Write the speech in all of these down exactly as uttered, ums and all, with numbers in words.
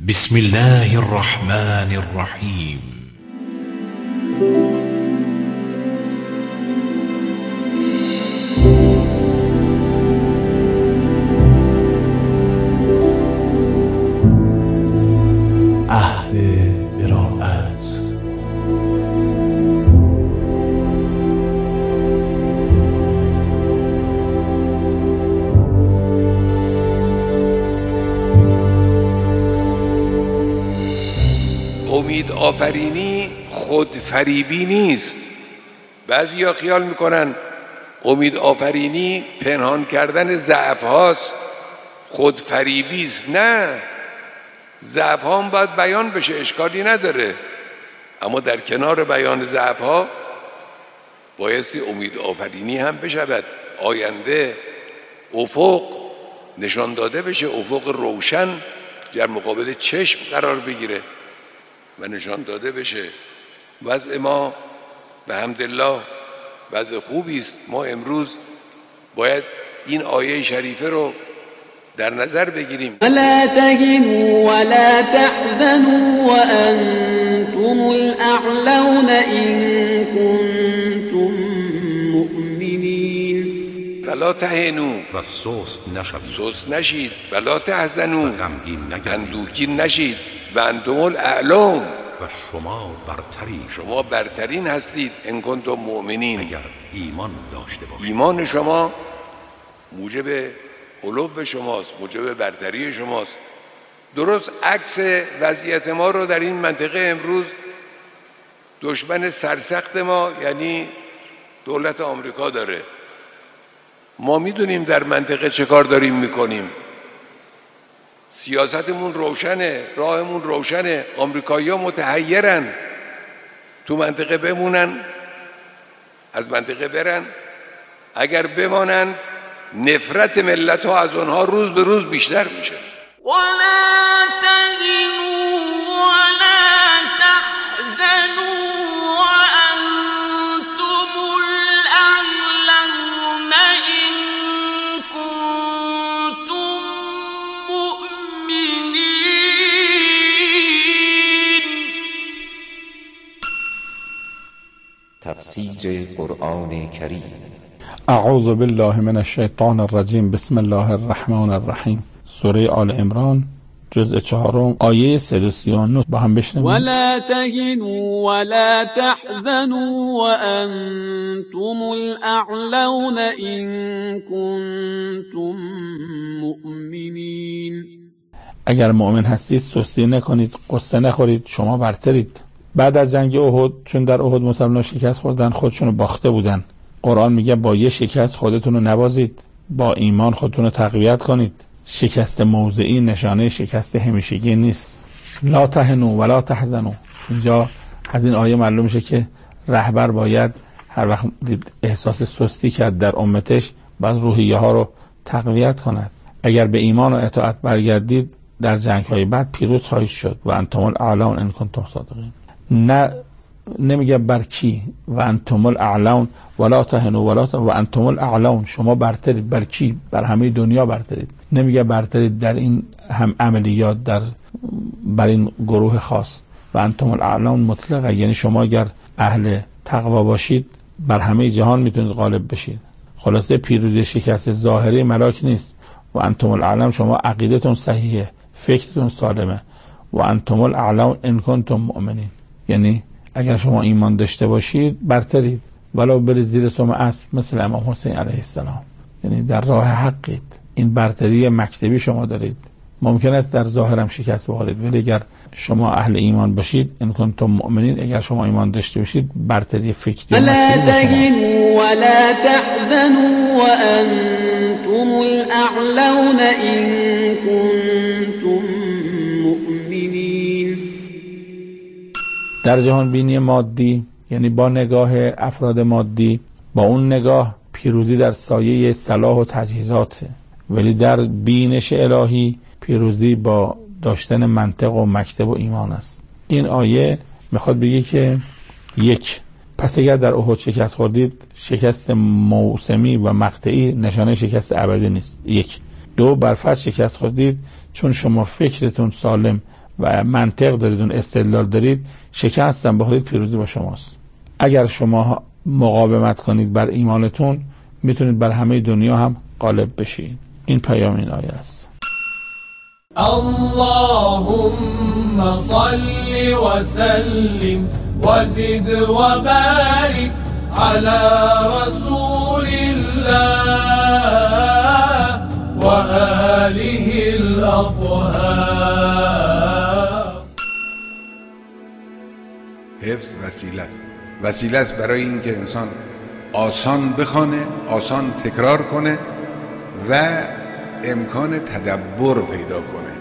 بسم الله الرحمن الرحیم. عهد براءت. امید آفرینی خودفریبی نیست. بعضیا خیال میکنن امید آفرینی پنهان کردن ضعف هاست، خودفریبی است. نه، ضعف ها هم باید بیان بشه، اشکالی نداره، اما در کنار بیان ضعف ها بایستی امید آفرینی هم بشود. آینده افق نشان داده بشه، افق روشن در مقابل چشم قرار بگیره و نشان داده بشه. وضع ما به حمدالله وضع خوبی است. ما امروز باید این آیه شریفه رو در نظر بگیریم. ولا تهنوا ولا تحزنوا وأنتم الأعلون إن كنتم مؤمنين. ولا تهنوا و سست نشوید، سست نشید. ولا تحزنوا و غمگین نگردید، اندوهگین نشید. و انتم الاعلون، و شما برترید، شما برترین هستید. ان کنتم مؤمنین، اگر ایمان داشته باشید. ایمان شما موجب علو شماست، موجب برتری شماست. درست عکس وضعیت ما رو در این منطقه امروز دشمن سرسخت ما یعنی دولت آمریکا داره. ما میدونیم در منطقه چه کار داریم میکنیم. سیاستمون روشنه، راهمون روشنه. آمریکایی‌ها متحیرن، تو منطقه بمونن، از منطقه برن. اگر بمانن نفرت ملت ها از اونها روز به روز بیشتر میشه. ولا تهنوا ولا تحزنوا وأنتم الأعلون إن كنتم مؤمنين. تفسیر قرآن کریم. اعوذ بالله من الشیطان الرجیم. بسم الله الرحمن الرحیم. سوره آل عمران جزء چهارم آیه صد و سی و نه با هم بشنویم. ولا تهنوا ولا تحزنوا وأنتم الأعلون إن كنتم مؤمنين. اگر مؤمن هستید سستی نکنید، قصه نخورید، شما برترید. بعد از جنگ احد، چون در احد مسلمانان شکست خوردن، خودشونو باخته بودن. قرآن میگه با یه شکست خودتون رو نبازید، با ایمان خودتون رو تقویت کنید. شکست موضعی نشانه شکست همیشگی نیست. لا تهنوا ولا تحزنوا. اینجا از این آیه معلوم میشه که رهبر باید هر وقت دید احساس سستی کرد در امتش، باید روحیه ها رو تقویت کند. اگر به ایمان و اطاعت برگردید در جنگ های بعد پیروز خواهید شد. و انتم الاعلون ان کنتم صادقین. نه نمیگه بر کی. و انتم الاعلون ولا تهنوا ولا و انتم الاعلون، شما برترید. بر کی؟ بر همه دنیا برترید. نمیگه برترید در این هم عملیات، در بر این گروه خاص. و انتم الاعلون مطلقه، یعنی شما اگر اهل تقوا باشید بر همه جهان میتونید غالب بشید. خلاصه پیروزی شکست ظاهری ملاک نیست. و انتم الاعلون، شما عقیدتون صحیحه، فکرتون سالمه. و انتم الاعلون ان کنتم مؤمنین، یعنی اگر شما ایمان داشته باشید برترید، ولو برید زیر سم اسب مثل امام حسین علیه السلام، یعنی در راه حقید. این برتری مکتبی شما دارید. ممکن است در ظاهرم شکست بخورید، ولی اگر شما اهل ایمان باشید، ان کنتم مؤمنین، اگر شما ایمان داشته باشید برتری فکری و مکتبی به شماست. ولا تحزنوا وأنتم الأعلون إن كنتم مؤمنين. در جهان بینی مادی، یعنی با نگاه افراد مادی، با اون نگاه پیروزی در سایه صلاح و تجهیزاته، ولی در بینش الهی پیروزی با داشتن منطق و مکتب و ایمان است. این آیه میخواد بگه که یک، پس اگر در احد شکست خوردید، شکست موسمی و مقطعی نشانه شکست ابدی نیست. یک. دو، برفرض شکست خوردید چون شما فکرتون سالم و منطق دارید، اون استدلال دارید، شکستم بخورید پیروزی با شماست. اگر شما مقاومت کنید بر ایمانتون، میتونید بر همه دنیا هم غالب بشید. این پیام این آیه است. اللهم صل وسلم وزد وبارك على رسول الله وآله الأطهار. حفظ وسیله است. وسیله است برای اینکه انسان آسان بخونه، آسان تکرار کنه و امکان تدبر پیدا کنه.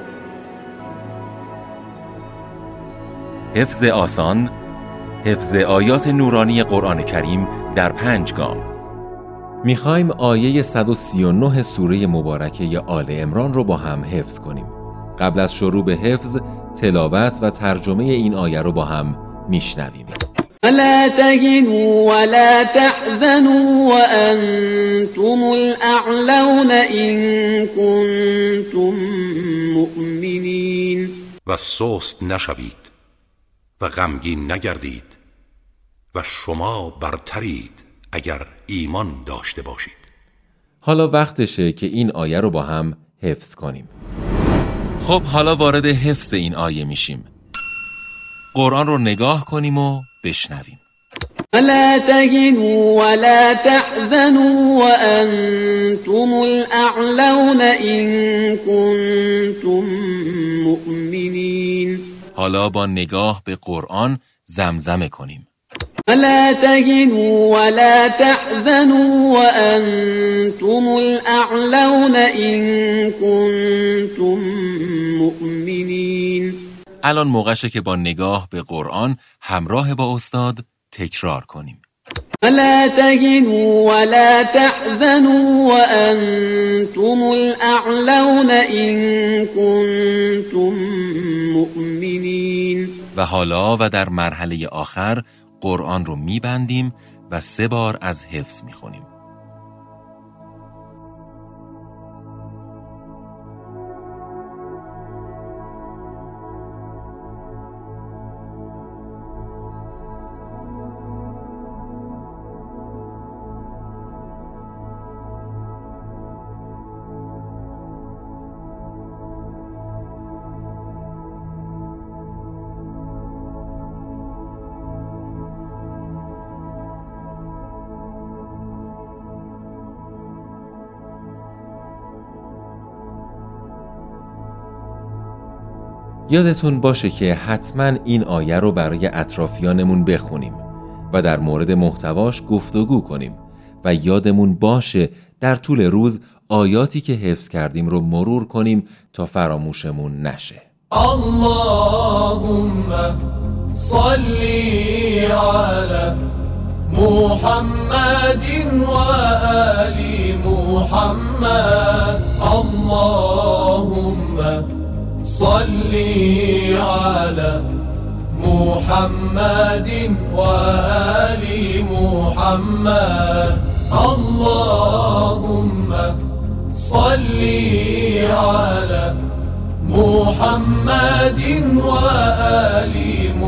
حفظ آسان، حفظ آیات نورانی قرآن کریم در پنج گام. میخوایم آیه صد و سی و نه سوره مبارکه آل عمران رو با هم حفظ کنیم. قبل از شروع به حفظ، تلاوت و ترجمه این آیه رو با هم میشنویم. ولا تهنوا ولا تحزنوا وأنتم الأعلون إن كنتم مؤمنين. و سست نشوید و غمگین نگردید و شما برترید اگر ایمان داشته باشید. حالا وقتشه که این آیه رو با هم حفظ کنیم. خب حالا وارد حفظ این آیه میشیم. قرآن رو نگاه کنیم و بشنویم. ولا تهنوا ولا تحزنوا وأنتم الأعلون إن كنتم مؤمنين. حالا با نگاه به قرآن زمزمه کنیم. ولا تهنوا ولا تحزنوا وأنتم الأعلون إن كنتم مؤمنين. الان موقعشه که با نگاه به قرآن همراه با استاد تکرار کنیم. ولا تهنوا ولا تحزنوا وأنتم الأعلون إن كنتم مؤمنين. و حالا و در مرحله آخر قرآن رو میبندیم و سه بار از حفظ میخونیم. یادتون باشه که حتما این آیه رو برای اطرافیانمون بخونیم و در مورد محتواش گفتگو کنیم و یادمون باشه در طول روز آیاتی که حفظ کردیم رو مرور کنیم تا فراموشمون نشه. اللهم صل على محمد و آل محمد. اللهم صل على محمد و آل محمد. اللهم صل على محمد و آل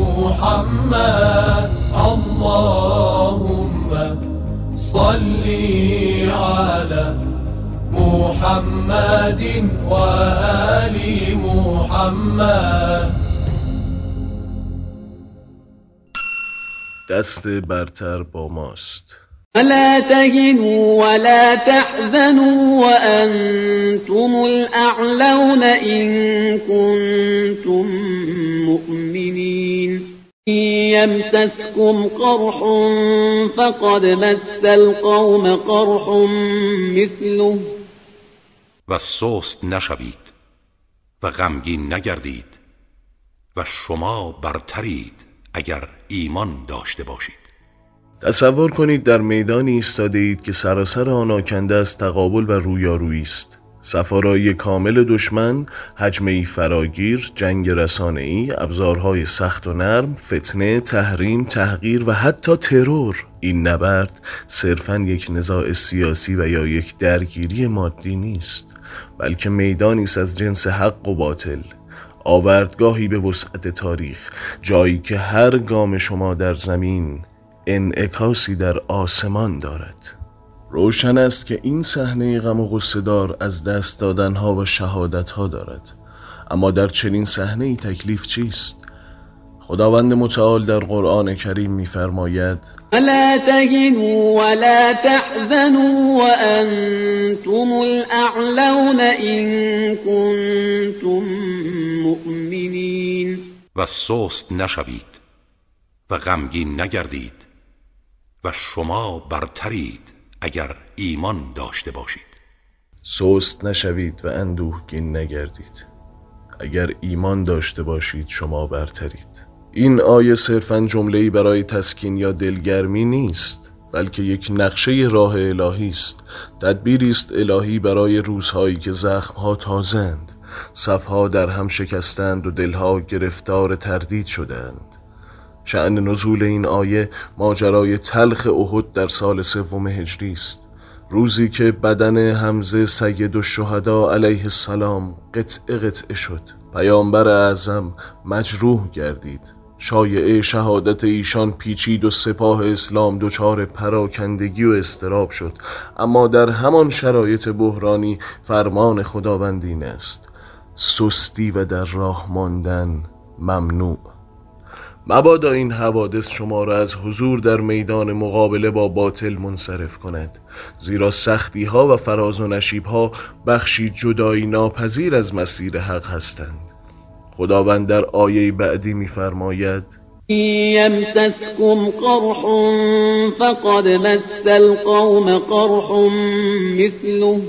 محمد. اللهم صل على محمد و آل محمد. دست برتر با ماست. ولا تهنوا ولا تحزنوا وأنتم الأعلون إن كنتم مؤمنين. يمسسكم قرح فقد مس القوم قرح مثله. و سست نشوید و غمگین نگردید و شما برترید اگر ایمان داشته باشید. تصور کنید در میدانی ایستاده اید که سراسر آن آکنده از تقابل و رویارویی است. سفارایی کامل دشمن، حجمه‌ای فراگیر، جنگ رسانه‌ای، ابزارهای سخت و نرم، فتنه، تحریم، تحقیر و حتی ترور. این نبرد صرفاً یک نزاع سیاسی و یا یک درگیری مادی نیست، بلکه میدانی است از جنس حق و باطل، آوردگاهی به وسعت تاریخ، جایی که هر گام شما در زمین انعکاسی در آسمان دارد. روشن است که این صحنه غم و غصه دار از دست دادنها و شهادتها دارد. اما در چنین صحنه‌ای تکلیف چیست؟ خداوند متعال در قرآن کریم می‌فرماید: ولا تهنوا ولا تحزنوا وأنتم الأعلون إن كنتم مؤمنین. و سست نشوید و غمگین نگردید و شما برترید اگر ایمان داشته باشید. سست نشوید و اندوهگین نگردید. اگر ایمان داشته باشید شما برترید. این آیه صرفاً جمله‌ای برای تسکین یا دلگرمی نیست، بلکه یک نقشه راه الهی است، تدبیری است الهی برای روزهایی که زخم‌ها تازند، صفها در هم شکستند و دلها گرفتار تردید شدند. شأن نزول این آیه ماجرای تلخ احد در سال سوم هجری است، روزی که بدن حمزه سید الشهدا علیه السلام قطعه قطعه شد. پیامبر اعظم مجروح گردید. شایعه شهادت ایشان پیچید و سپاه اسلام دچار پراکندگی و اضطراب شد. اما در همان شرایط بحرانی فرمان خداوند این است: سستی و در راه ماندن ممنوع. مبادا این حوادث شما را از حضور در میدان مقابله با باطل منصرف کند، زیرا سختی ها و فراز و نشیب ها بخشی جدایی ناپذیر از مسیر حق هستند. خداوند در آیه بعدی می‌فرماید: یمسسکم قرح فقد مس القوم قرح مثله.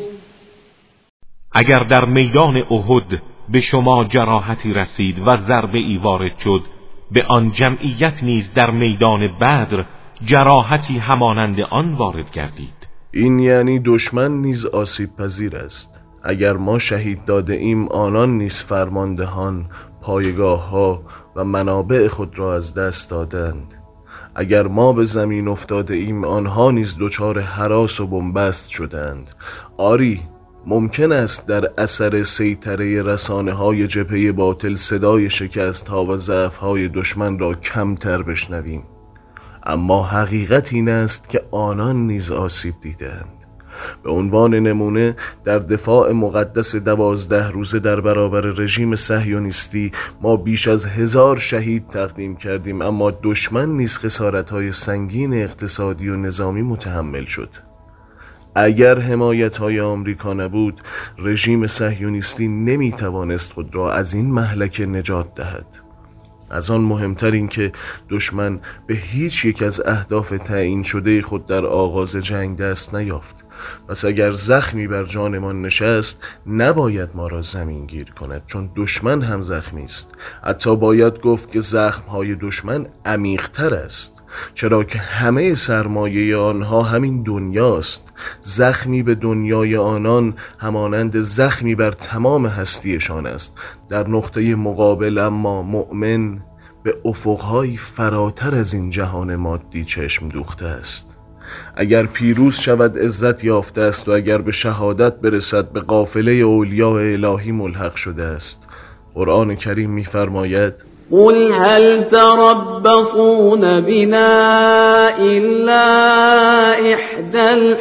اگر در میدان احد به شما جراحتی رسید و ضربه ای وارد شد، به آن جمعیت نیز در میدان بدر جراحتی همانند آن وارد گردید. این یعنی دشمن نیز آسیب پذیر است. اگر ما شهید داده ایم، آنان نیز فرماندهان، پایگاه ها و منابع خود را از دست دادند. اگر ما به زمین افتاده ایم، آنها نیز دچار هراس و بنبست شدند. آری، ممکن است در اثر سیطره رسانه های جبهه باطل صدای شکست ها و ضعف های دشمن را کمتر بشنویم، اما حقیقت این است که آنان نیز آسیب دیدند. به عنوان نمونه در دفاع مقدس دوازده روزه در برابر رژیم صهیونیستی ما بیش از هزار شهید تقدیم کردیم، اما دشمن نیز خسارت‌های سنگین اقتصادی و نظامی متحمل شد. اگر حمایت‌های آمریکا نبود، رژیم صهیونیستی نمی‌توانست خود را از این مهلکه نجات دهد. از آن مهمتر این که دشمن به هیچ یک از اهداف تعیین شده خود در آغاز جنگ دست نیافت. پس اگر زخمی بر جانمان نشست، نباید ما را زمین گیر کند، چون دشمن هم زخمی است. حتی باید گفت که زخمهای دشمن عمیق‌تر است، چرا که همه سرمایه آنها همین دنیاست. زخمی به دنیای آنان همانند زخمی بر تمام هستیشان است. در نقطه مقابل اما مؤمن به افقهای فراتر از این جهان مادی چشم دوخته است. اگر پیروز شود عزت یافته است و اگر به شهادت برسد به قافله اولیاء الهی ملحق شده است. قرآن کریم می‌فرماید: قل هل تربصون بنا الا احدى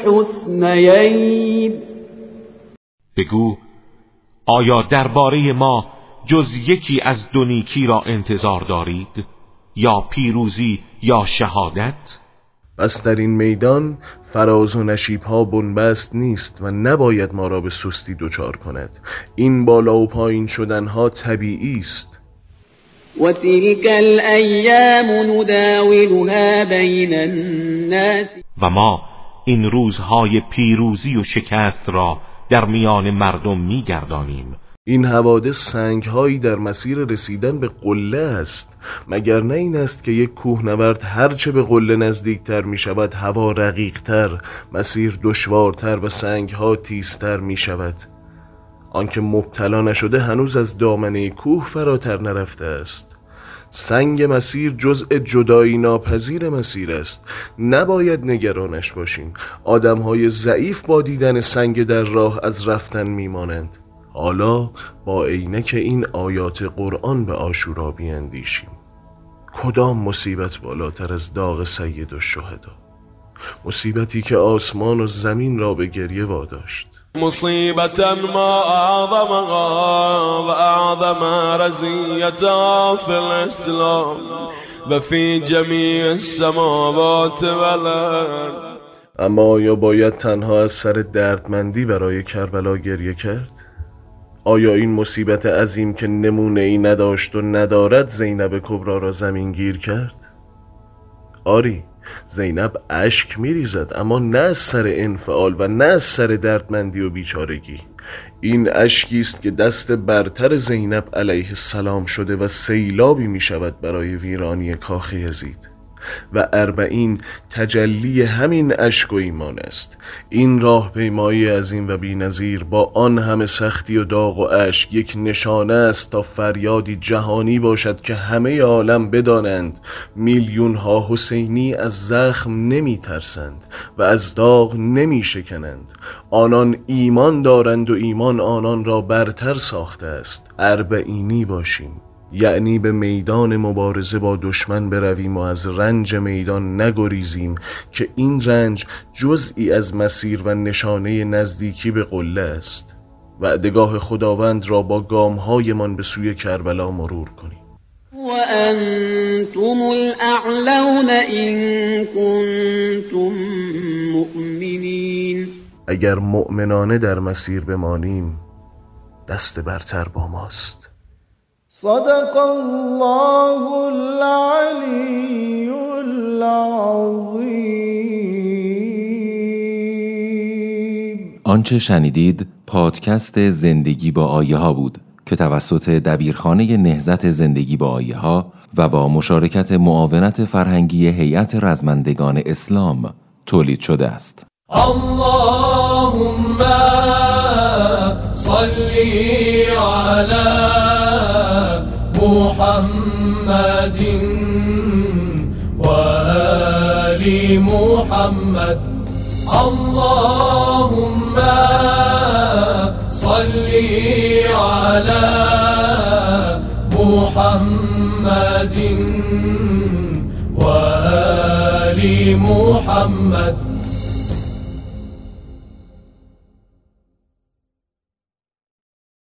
الحسنيين. بگو آیا درباره ما جز یکی از دو نیکی را انتظار دارید، یا پیروزی یا شهادت؟ بس در این میدان فراز و نشیب ها بنبست نیست و نباید ما را به سستی دچار کند. این بالا و پایین شدن ها طبیعی است. و تلک الایام نداولها بین الناس. و ما این روزهای پیروزی و شکست را در میان مردم میگردانیم. این حوادث سنگ‌هایی در مسیر رسیدن به قله است. مگر نه این است که یک کوهنورد هرچه به قله نزدیکتر می شود هوا رقیق‌تر، مسیر دشوارتر و سنگ‌ها تیزتر می شود. آنکه مبتلا نشده هنوز از دامنه کوه فراتر نرفته است. سنگ مسیر جزء جدایی ناپذیر مسیر است. نباید نگرانش باشیم. آدم‌های ضعیف با دیدن سنگ در راه از رفتن می‌مانند. حالا با عینک این آیات قرآن به عاشورا بیاندیشیم. کدام مصیبت بالاتر از داغ سید الشهدا؟ مصیبتی که آسمان و زمین را به گریه واداشت. مصیبتا ما اعظمها و اعظم رزیتا فی الاسلام و فی جمیع السماوات والارض. اما آیا باید تنها از سر دردمندی برای کربلا گریه کرد؟ آیا این مصیبت عظیم که نمونه ای نداشت و ندارد زینب کبرا را زمین گیر کرد؟ آری، زینب اشک میریزد، اما نه از سر انفعال و نه از سر دردمندی و بیچارگی. این اشکی است که دست برتر زینب علیه السلام شده و سیلابی می شود برای ویرانی کاخ یزید. و اربعین تجلی همین اشک و ایمان است. این راه پیمایی عظیم و بی‌نظیر با آن همه سختی و داغ و اشک یک نشانه است تا فریادی جهانی باشد که همه عالم بدانند میلیون ها حسینی از زخم نمی ترسند و از داغ نمی شکنند. آنان ایمان دارند و ایمان آنان را برتر ساخته است. اربعینی باشیم، یعنی به میدان مبارزه با دشمن برویم و از رنج میدان نگریزیم که این رنج جزئی از مسیر و نشانه نزدیکی به قله است. وعدگاه خداوند را با گام‌هایمان به سوی کربلا مرور کنیم. و انتم الاعلون ان کنتم مؤمنین. اگر مؤمنانه در مسیر بمانیم دست برتر با ماست. صدق الله العلی العظیم. آنچه شنیدید پادکست زندگی با آیه ها بود که توسط دبیرخانه نهضت زندگی با آیه ها و با مشارکت معاونت فرهنگی هیئت رزمندگان اسلام تولید شده است. اللهم صلی علی محمد و آل محمد. اللهم صلی علی محمد و آل محمد.